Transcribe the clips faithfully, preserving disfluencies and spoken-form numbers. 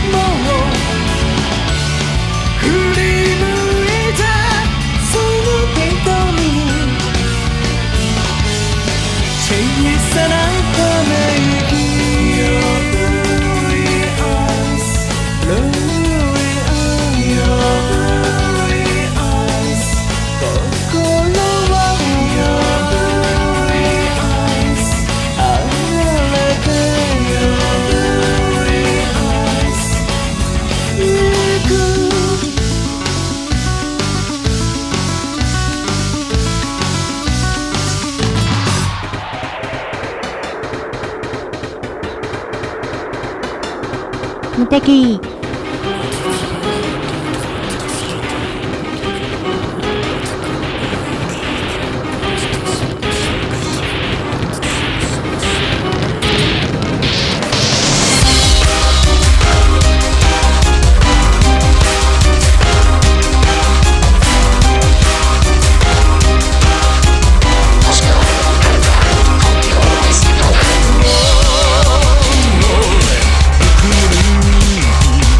もう振り向いたその瞳に小さなため息無敵。 「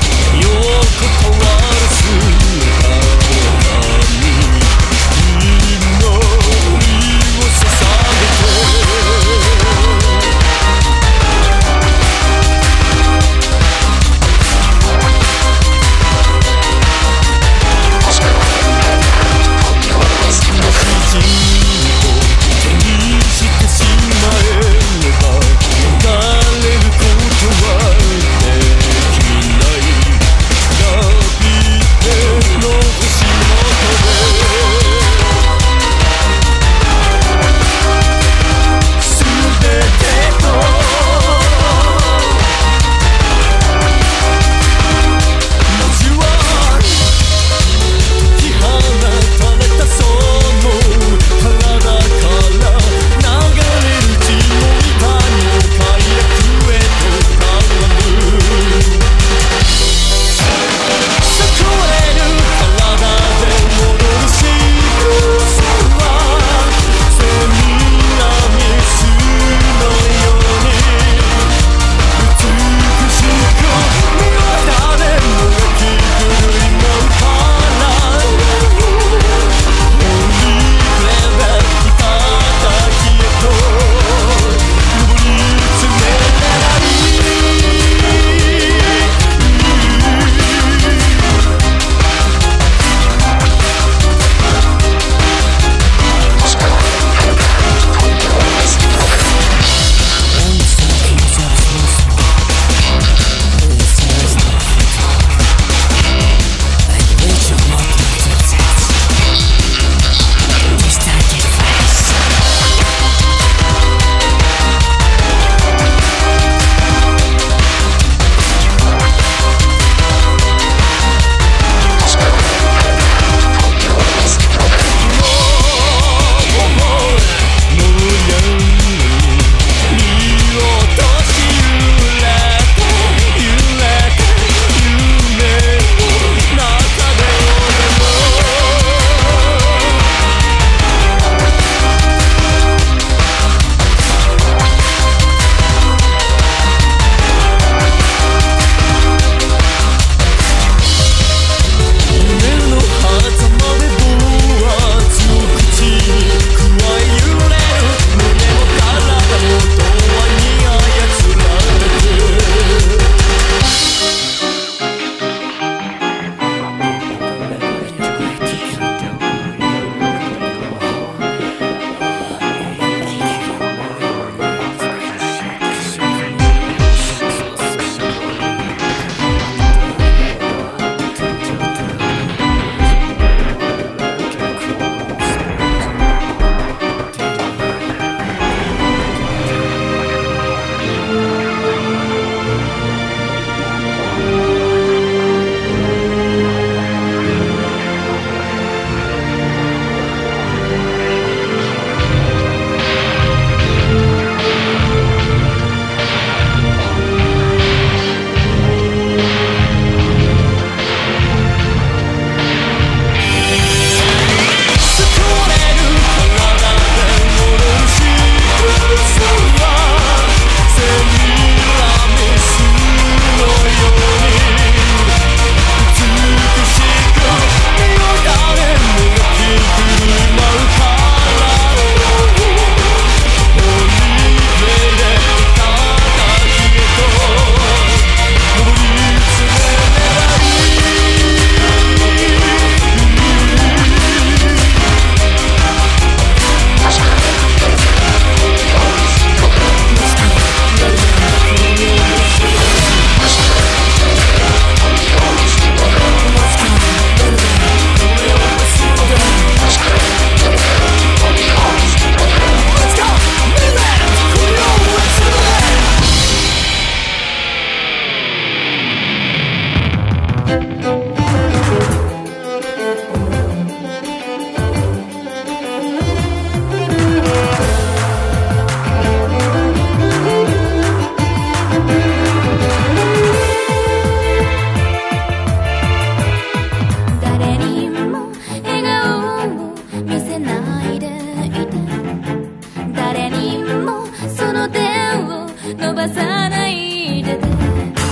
伸ばさないでて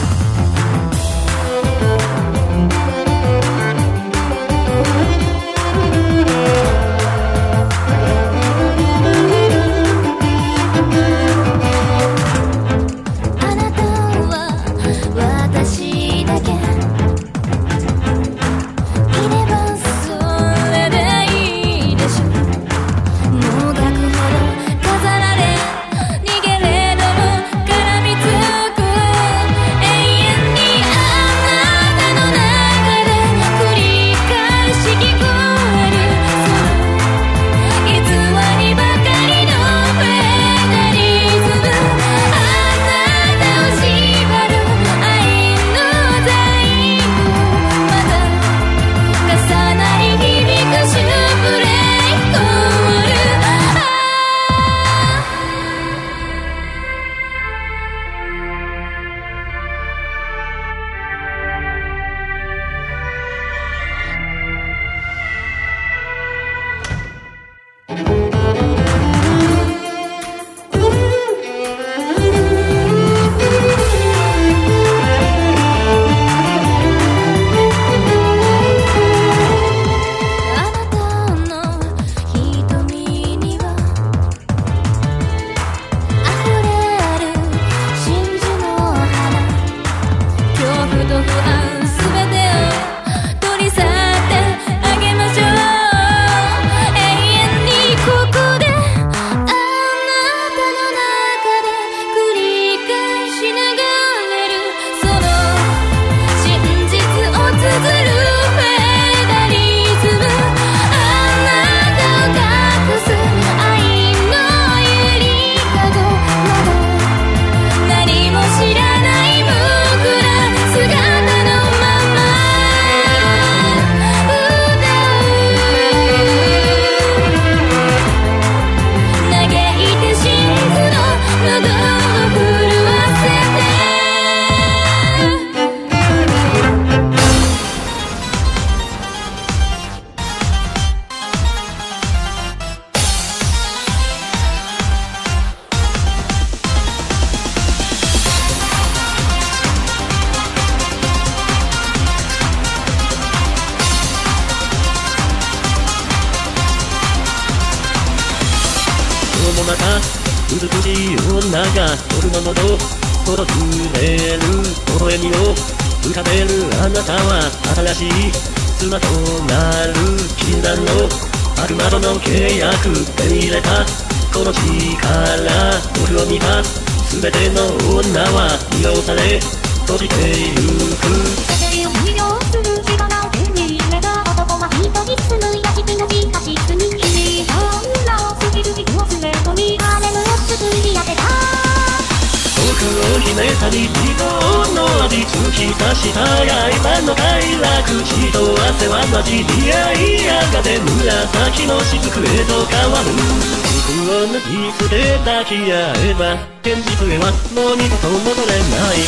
の中美しい女が夜の喉訪れる微笑みを浮かべるあなたは新しい妻となる禁断の悪魔との契約手に入れたこの力僕を見た全ての女は利用され閉じてゆく世界を利用する力を手に入れた男は一人住む屋敷の地下室にいろんなスキルに忘れ込み羽の作り上げた僕を秘めた日常の味突き刺した刃の快楽血と汗は混じり合いやがて紫の雫へと変わる服を脱ぎ捨て抱き合えば現実へはもう二度と戻れない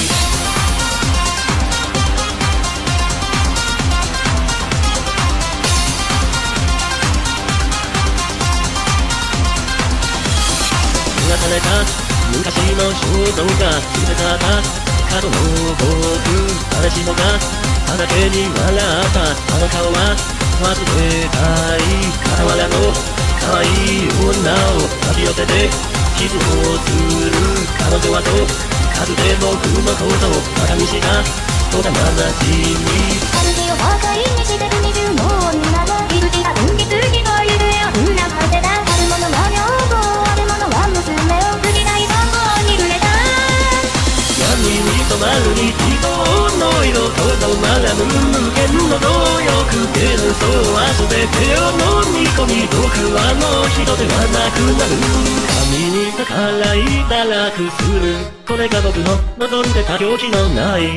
流された昔の衝動が捨てた角の僕誰しもが畑に笑ったあの顔は忘れたい傍らの可愛い女を抱き寄せてキスをする彼女はと数で僕のことを馬鹿にした幼なじみ主を破壊にしてる二重の女の息吹が運気つきという絵をうなかせたあるものは女房あるものは娘を好きな番号に触れた闇に染まる日常の色と止まらぬ無限の動欲幻想は全てを飲み込み僕はもう人ではなくなる神に逆らい堕落するこれが僕の望んでた狂気のない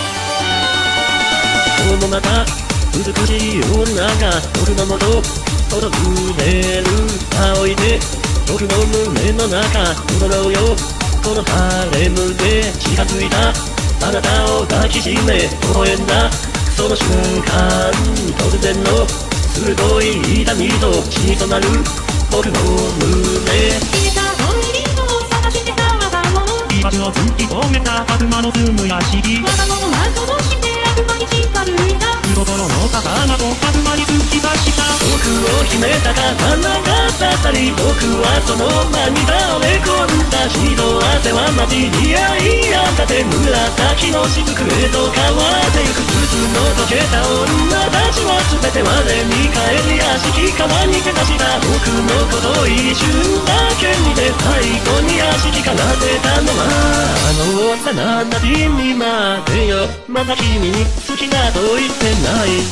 このまた美しい女が夜の元この濡れる青い手僕の胸の中踊ろうよこのハレムで近づいたあなたを抱きしめ微笑んだその瞬間突然の鋭い痛みと血に染まる僕の胸消えたトイレを探してた我が物居場所を突き止めた悪魔の住む屋敷我が物なんとして悪魔に近づいた見心の魚と悪魔に突き出した僕を秘めた刀が刺さり僕はその間に倒れ込んだ血と汗は混じり合いやがて紫の雫へと変わってゆく靴の溶けた女たちは全て我に返り屋敷川に手出した僕のこと一瞬だけ見て最後に屋敷から出たのはあの幼なじみまでよまだ君に好きだと言ってない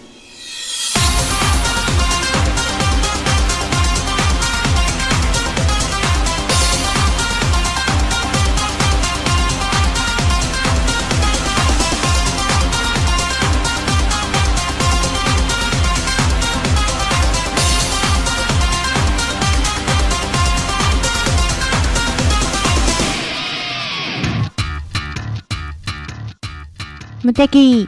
無敵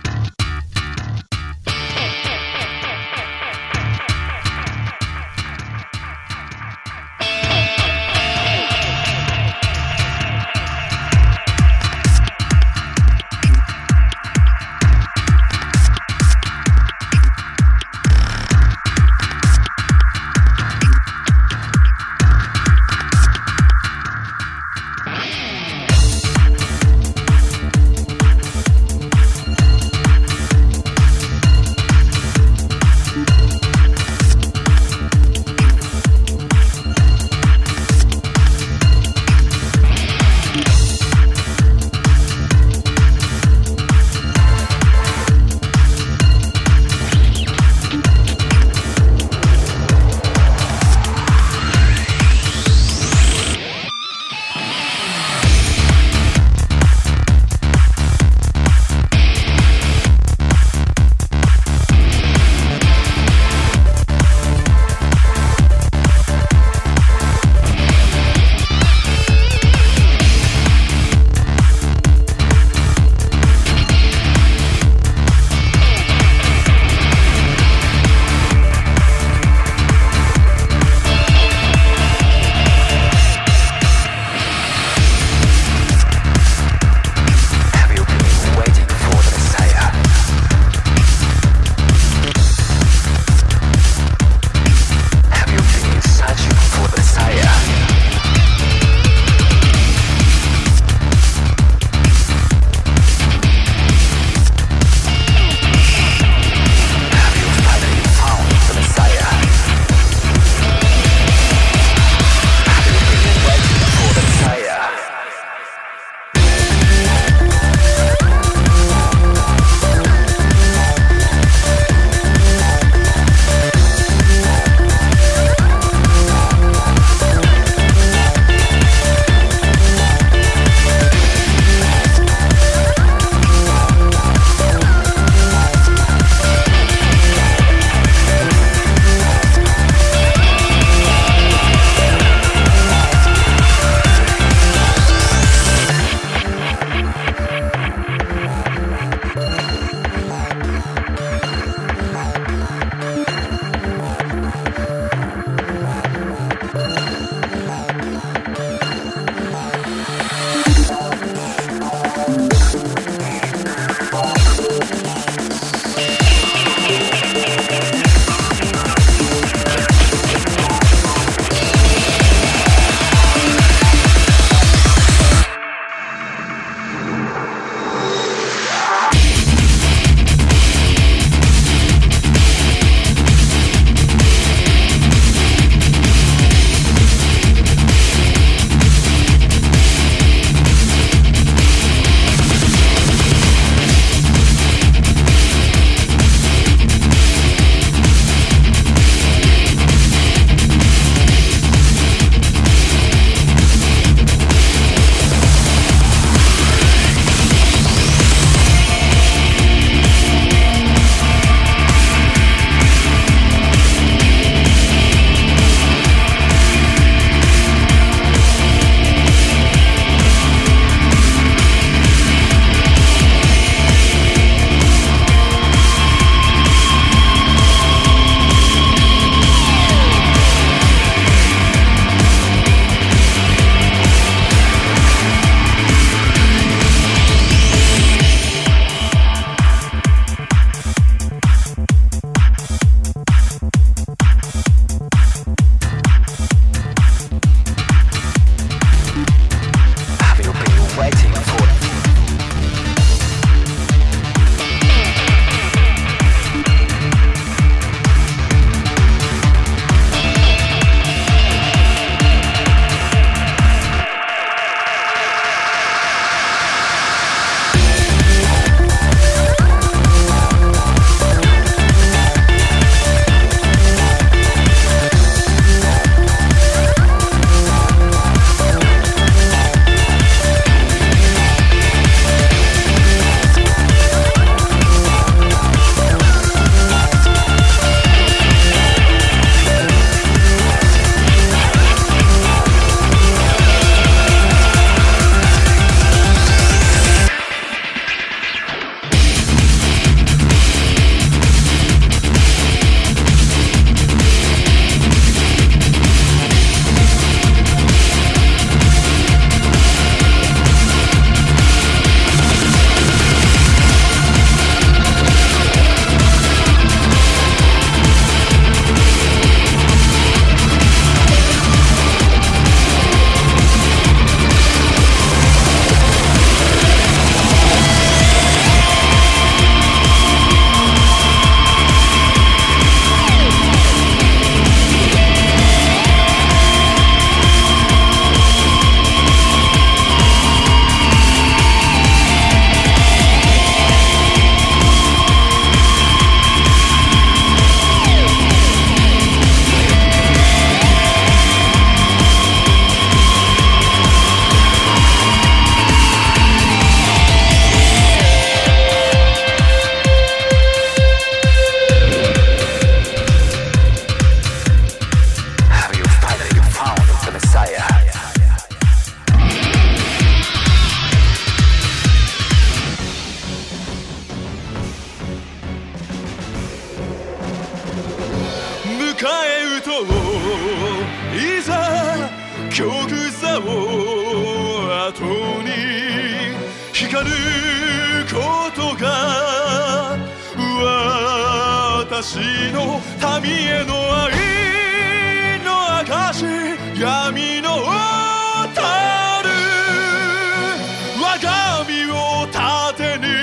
私の民への愛の証闇のたる我が身を盾に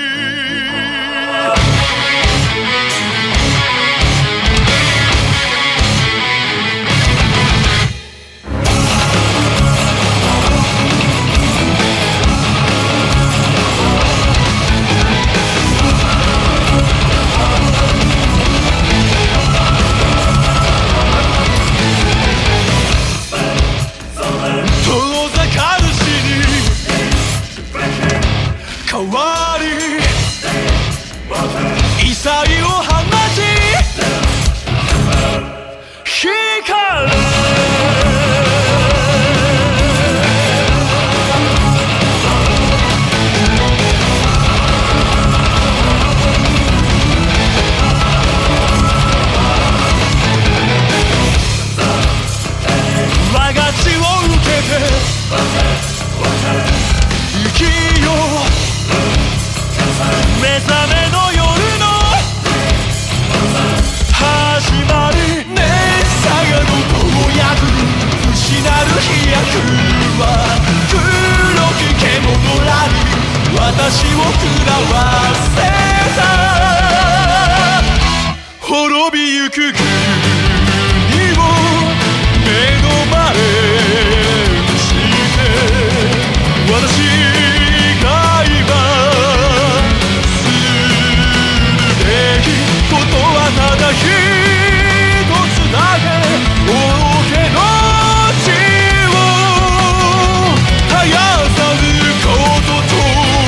代わり異彩を放ち光れ我が血を受けて生きよう目覚めの夜の始まりねえさがのぼやく失る飛躍は黒き獣らに私を食らわせた滅びゆく国を目の前にして私が今ことはただ一つだけ王家の血を絶やさぬことと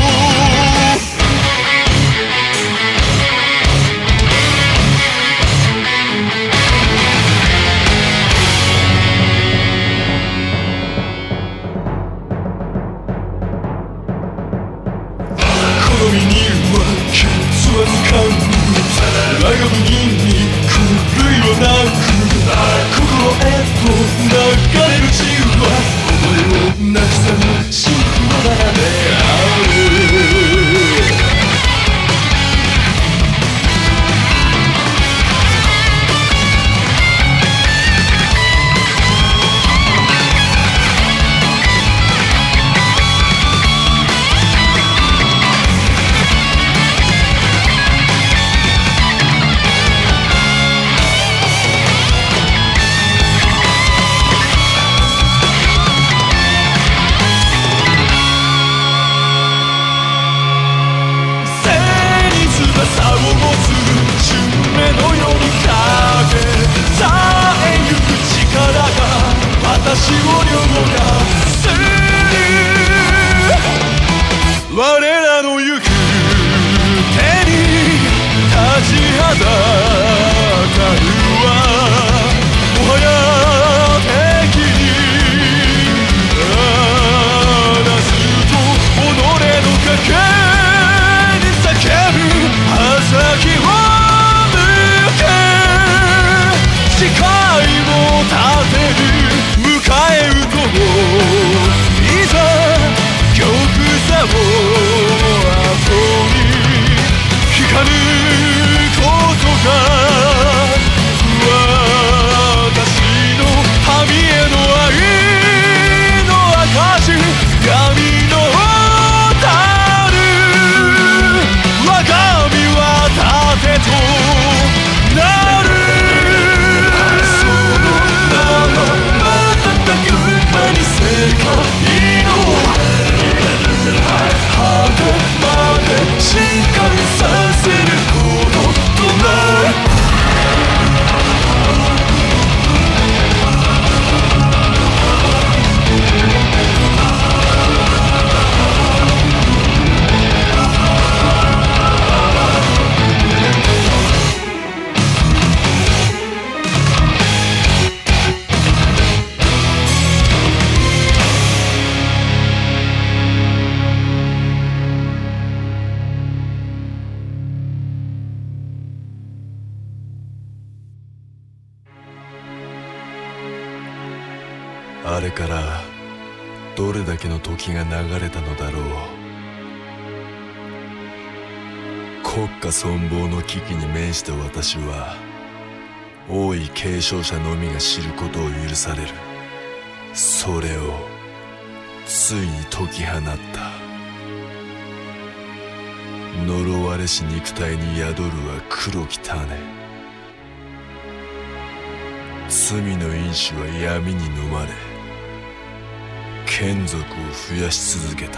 好みには血はつかん我が身に狂いはなく心へと流れる血は己をなくさぬ真のままである私を凌駕する我らの行く手に立ちはだかるはもはや敵に話すと己の賭けに叫び刃先を向け誓いを立てる迎え撃とういざ玉座を後に光ることが私の民への愛の証闇のたる我が身は盾となる世界の果てまで進化させることとないあれからどれだけの時が流れたのだろう。 国家存亡の危機に面した私は王位継承者のみが知ることを許される。それをついに解き放った。呪われし肉体に宿るは黒き種。罪の因子は闇に飲まれ眷属を増やし続けた。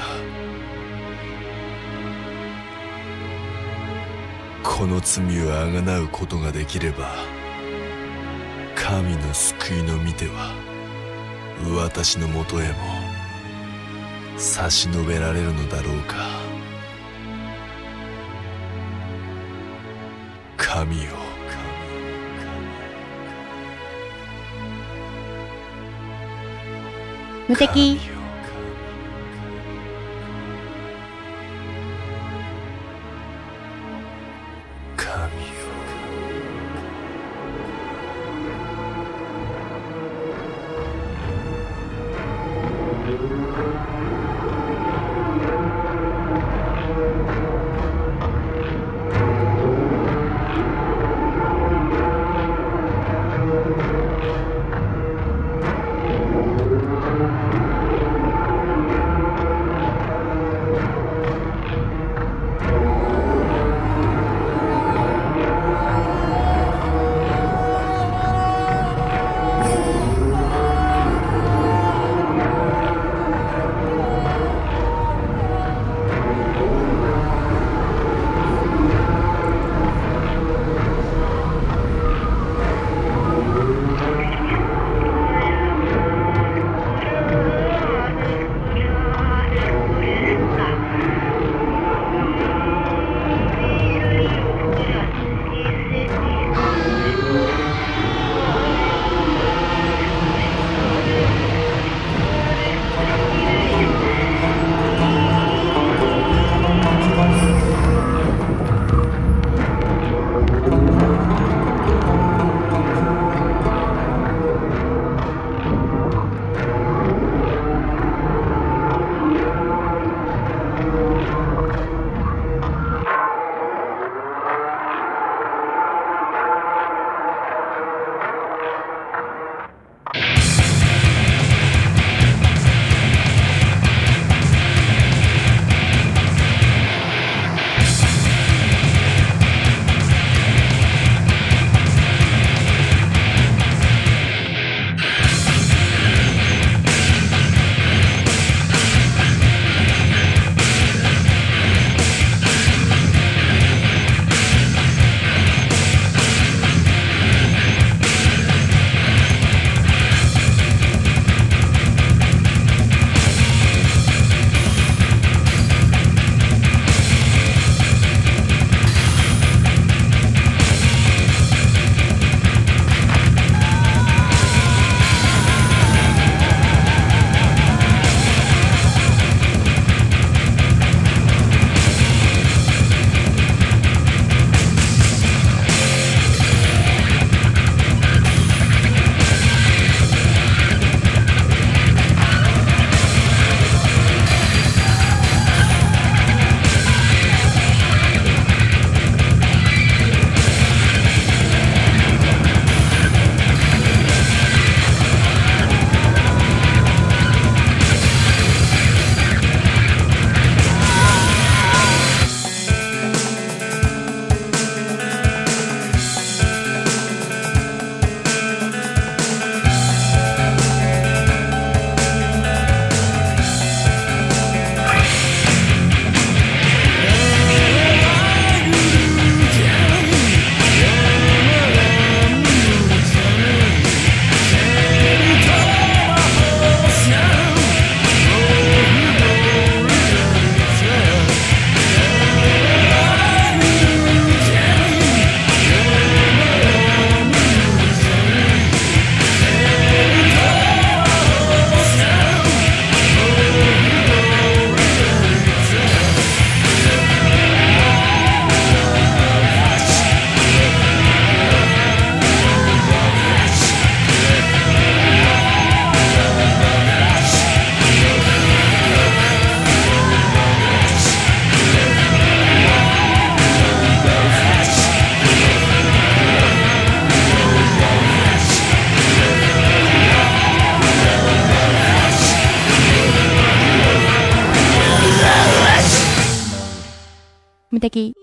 この罪をあがなうことができれば神の救いの御手は私のもとへも差し伸べられるのだろうか。神よ、 無敵。 的。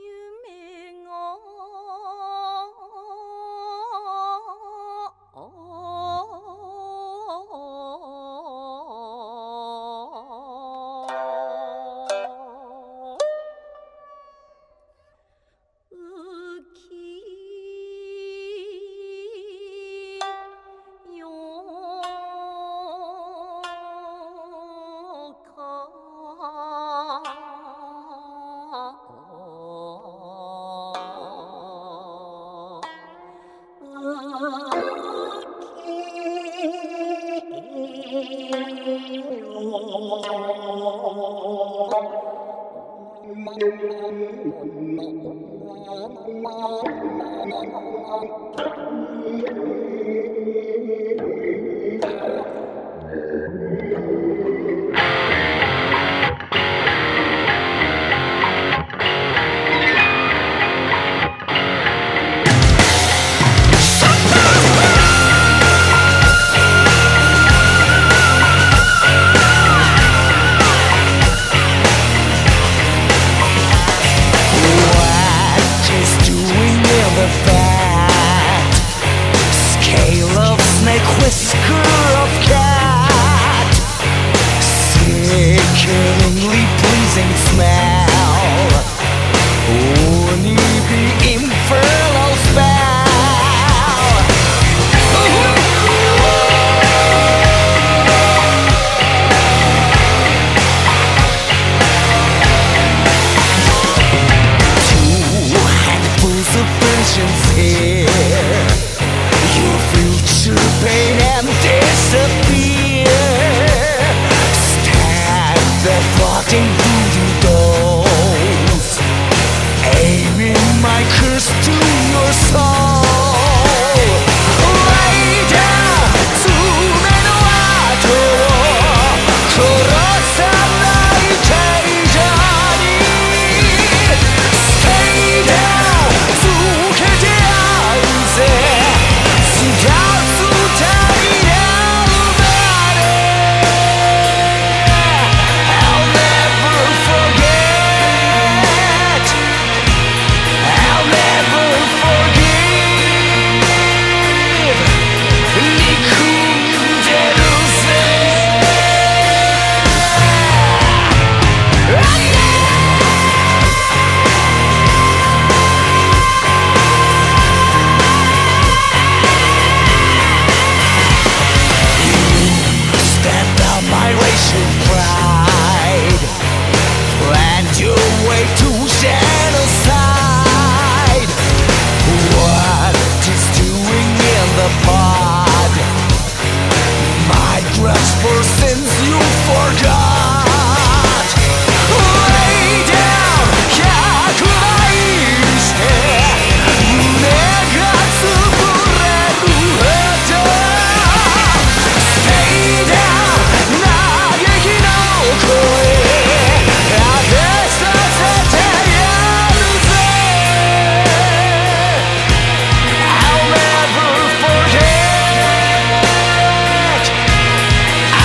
I'll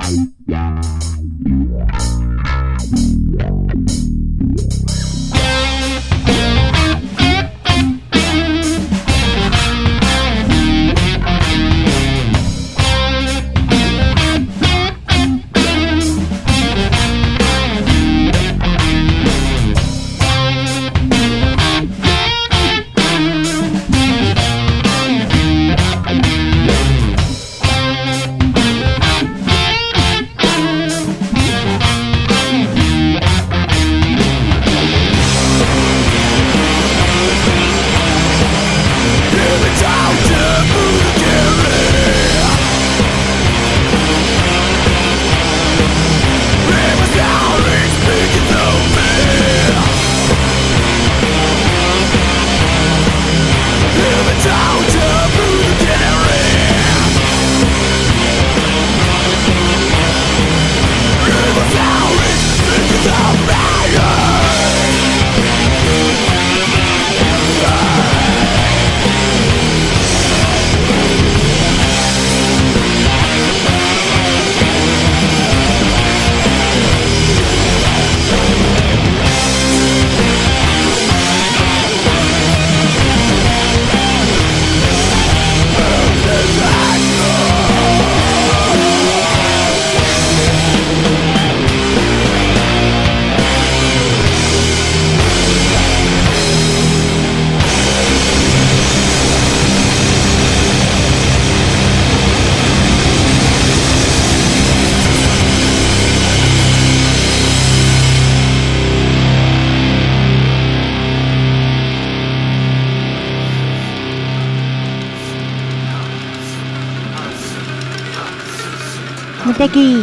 無敵。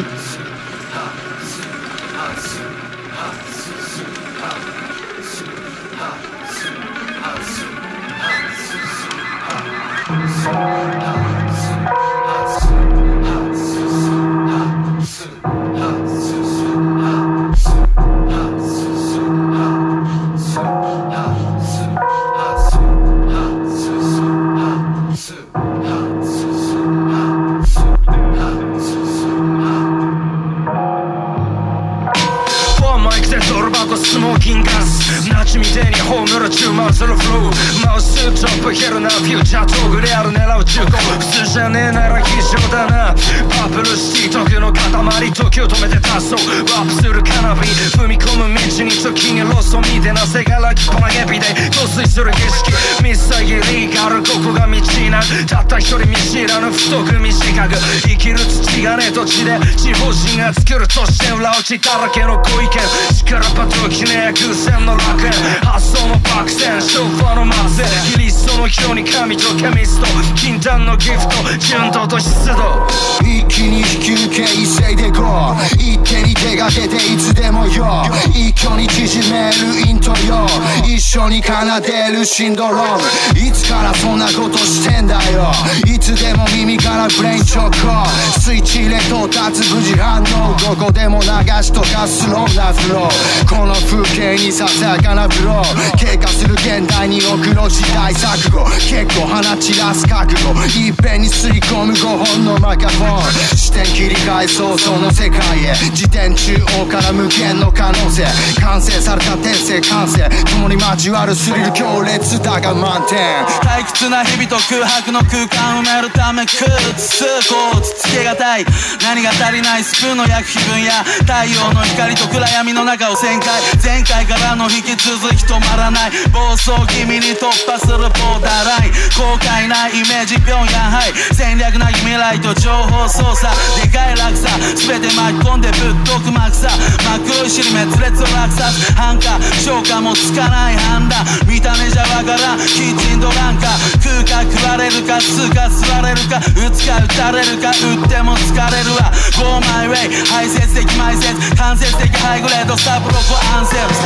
血だらけのご意見力パトキネ偶然の楽園発想の爆戦昭和の末裔キリストの人に神とケミスト禁断のギフト純度と湿度一気に引き抜け一斉で ゴー 一手に手が出ていつでもよ一挙に縮めるイントよ一緒に奏でるシンドロームいつからそんなことしてんだよいつでも耳からブレインチョコスイッチ入れ到達無事反応どこでも流しとかスローなフローこの風景にささやかなブロー経過する現代に送ろう時代錯誤結構放ち出す覚悟いっぺんに吸い込むごほんのマカフォン視点切り替え想像の世界へ自転中央から無限の可能性完成された転生完成共に交わるスリル強烈だが満点退屈な日々と空白の空間埋めるため食うつつこうつつけがたい何が足りないスプーンの焼く気分や太陽の光と暗闇の中を旋回前回からの引き続き止まらない暴走気味に突破するボーダーライン後悔ないイメージピョンヤンハイ戦略なき未来と情報操作でかい落差全て巻き込んでぶっとくまくさまくい尻滅裂を落札繁華消化もつかない判断見た目じゃわからんキッチンドランカ空間食われるか通過吸われるか打つか打たれるか打っても疲れるわ Go my way 排泄的埋設間接的ハイグレードスタブロックアンセム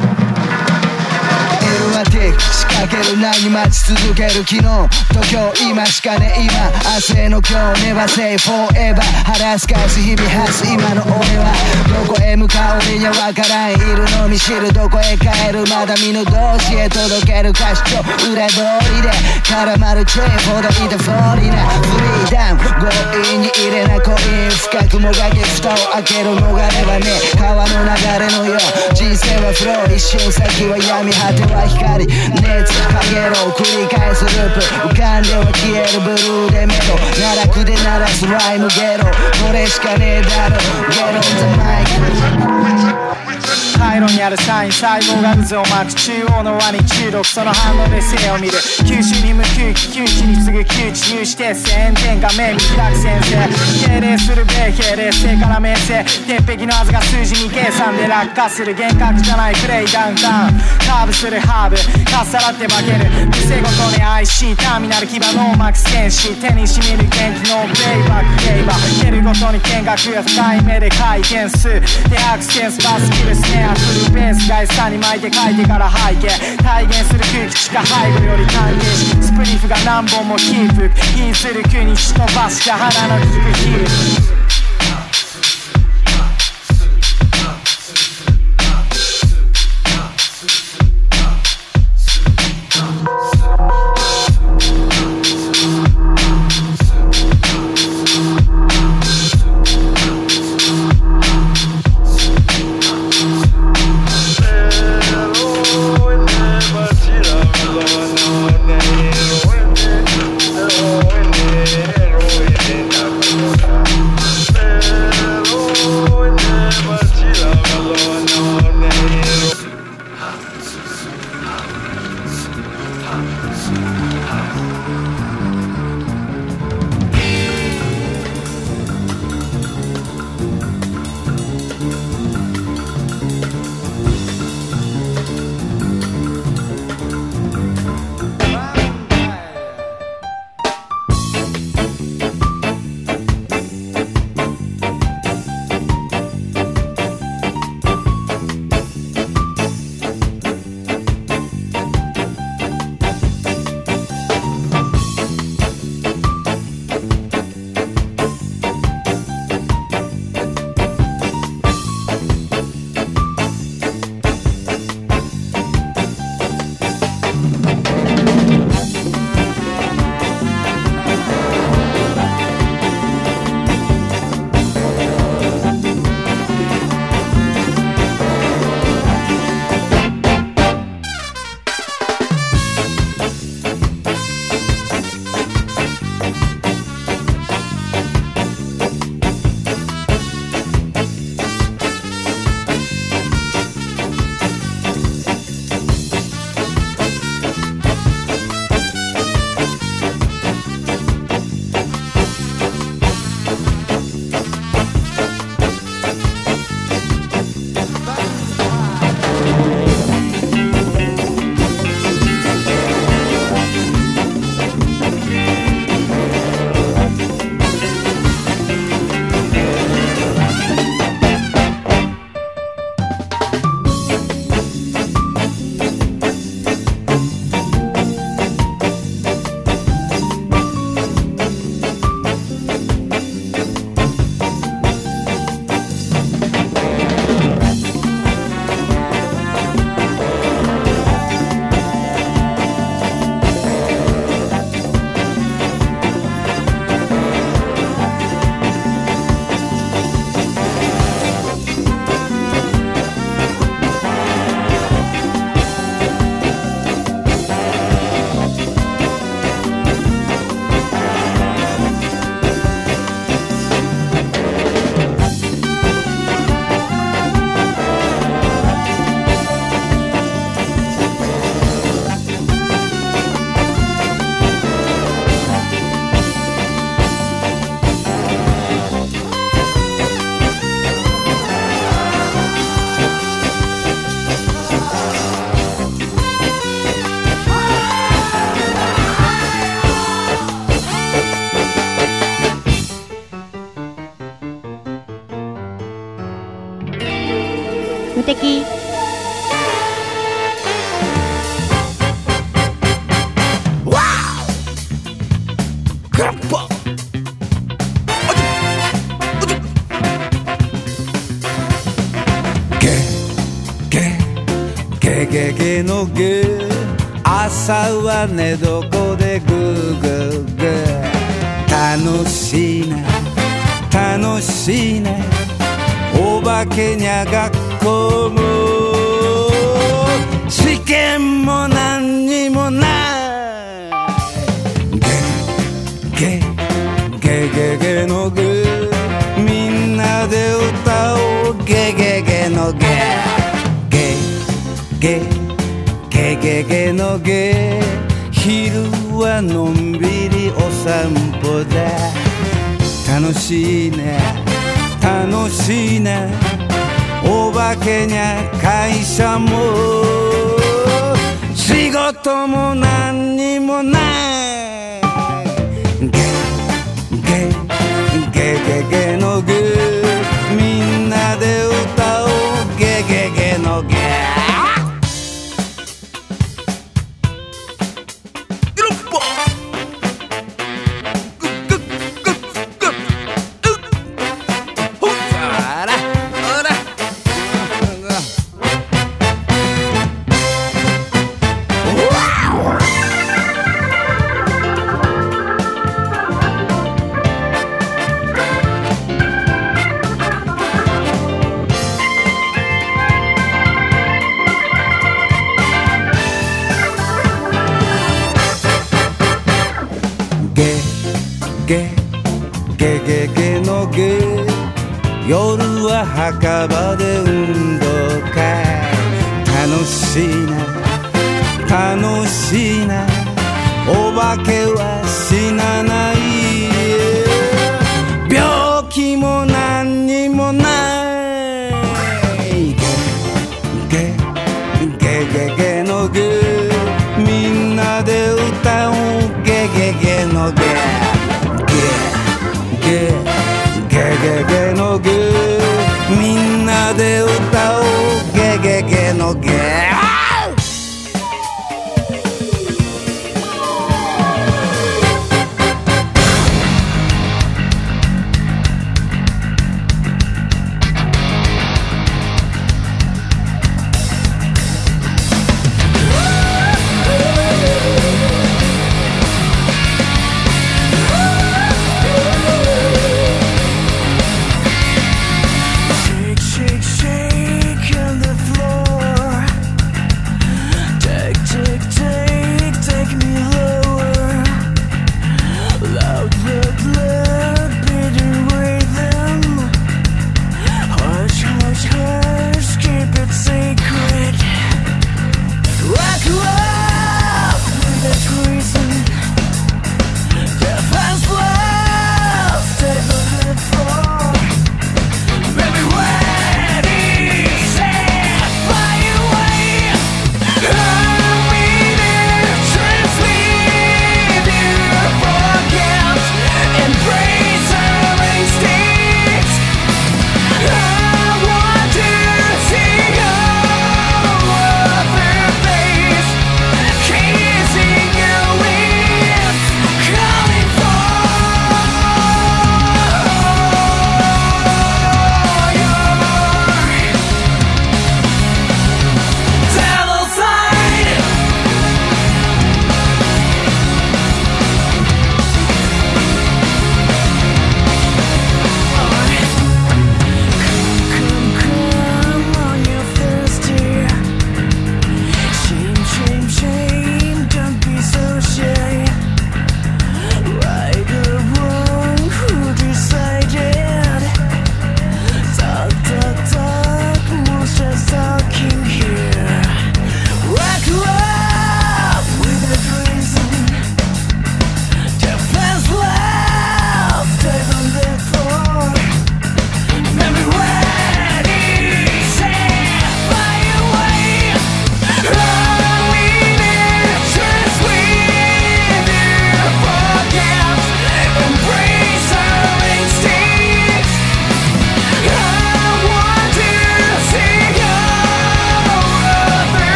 エルアティック仕掛ける何に待ち続ける昨日東京今しかね今明日への今日 Never say forever 晴らす返す日々発す今の俺はどこへ向かう俺には分からんいるのみ知るどこへ帰るまだ見ぬ同士へ届ける歌詞と裏通りで絡まるチェーンほどいたフォーリーなフリーダウン強引に入れなコイン深くもがけ蓋を開ける逃れはね川の流れのよう人生はフロー一瞬先は闇果ては光熱かげろ繰り返すループ浮かんでは消えるブルーでメロ奈落で鳴らすライムゲロこれしかねえだろゲロンザマイク回路にあるサイン細胞が渦を巻く中央の輪に中毒その反応で生を見る吸収に無空気窮地に次ぐ窮地入試鉄線天下目見開く先生敬礼する米兵劣勢から名声鉄壁のはずが数字未計算で落下する幻覚じゃないプレイダウンタウンカーブするハーブかっさらって化ける癖ごとに アイシー ターミナル牙ノーマックス剣士手にしみる元気のプレイバックゲイバー蹴るごとに見学や深い目で回転数でアクセンスバスキルスネアフルベース外下に巻いて書いてから背景体現する空気地下背後より関係しスプリフが何本も起伏貧する国地飛ばしじゃ鼻の利くヒールグラッパゲゲゲゲのゲ朝は寝床でグーグーグー楽しいね楽しいねお化けにゃ学校も試験も何にもないゲゲゲゲゲのゲみんなで歌おうゲゲゲのゲゲゲゲゲゲのゲ昼はのんびりお散歩だ楽しいね楽しいねお化けにゃ会社も仕事も何にもないゲゲゲゲゲのゲみんなで歌おうゲゲゲのゲ夜は墓場で運動会楽しいな楽しいなお化けは死なない病気も何にもないゲゲゲゲのゲみんなで歌おうゲゲゲのゲゲゲゲゲゲのゲみんなで歌おうゲゲゲのゲ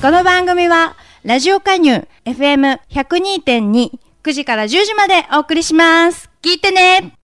この番組はラジオ加入 エフエムひゃくにてんに くじからじゅうじまでお送りします。聞いてね。